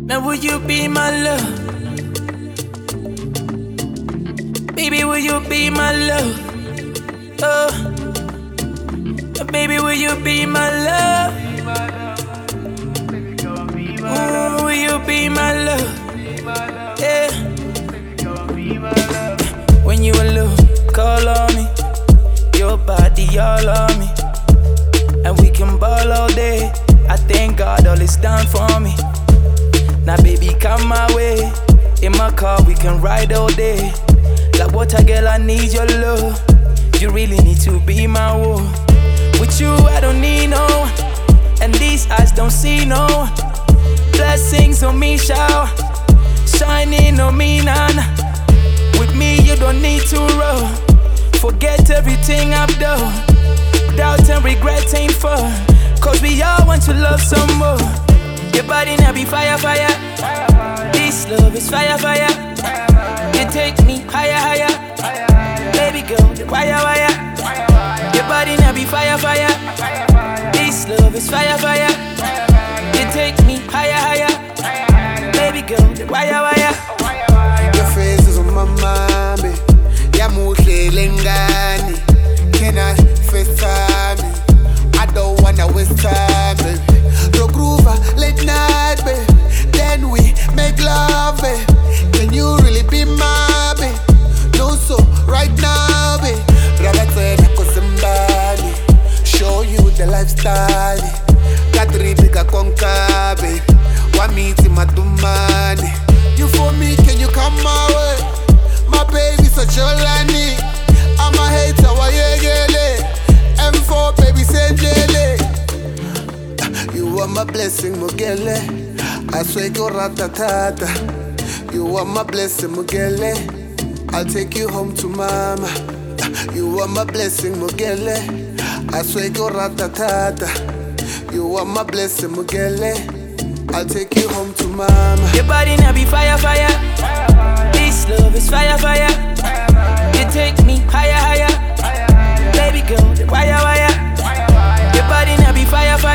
Now will you be my love? Baby, will you be my love? Oh, baby, will you be my love? Ooh, will you be my love? Yeah. When you alone, call on me. Your body all on me, and we can ball all day. I thank God all is done for me. Now baby, come my way. In my car we can ride all day. Like water, girl, I need your love. You really need to be my one. With you I don't need no one, and these eyes don't see no one. Blessings on me shower, shining on me now. With me you don't need to roll. Forget everything I've done. Doubt and regret ain't fun, cause we all want to love some more. Your body now be fire, fire. This love is fire, fire. You take me higher, higher. Baby girl, the wire, wire. Your body now be fire, fire. This love is fire, fire. You take me higher, higher. Baby girl, the wire, wire. Your face is on my mind, babe. Yamuhle lengani. Can I FaceTime me? I don't wanna waste time, baby. Rock groover, late night, babe. Then we make love, babe. Can you really be my babe? No, so right now, babe. Rabatena kosimbali. Show you the lifestyle. Katribika konka, babe. Wamiti madumani. You for me, can you come my way? My baby such a lani. I'm a hater, why you M4 baby sendele. You are my blessing, Mugele. I swear go ratatata. You are my blessing, Mugele. I'll take you home to mama. You are my blessing, Mugele. I swear go ratatata. You are my blessing, Mugele. I'll take you home to mama. Your body now be fire, fire. This love is fire, fire. You take me higher, higher. Baby girl, the wire, wire. Your body now be fire, fire.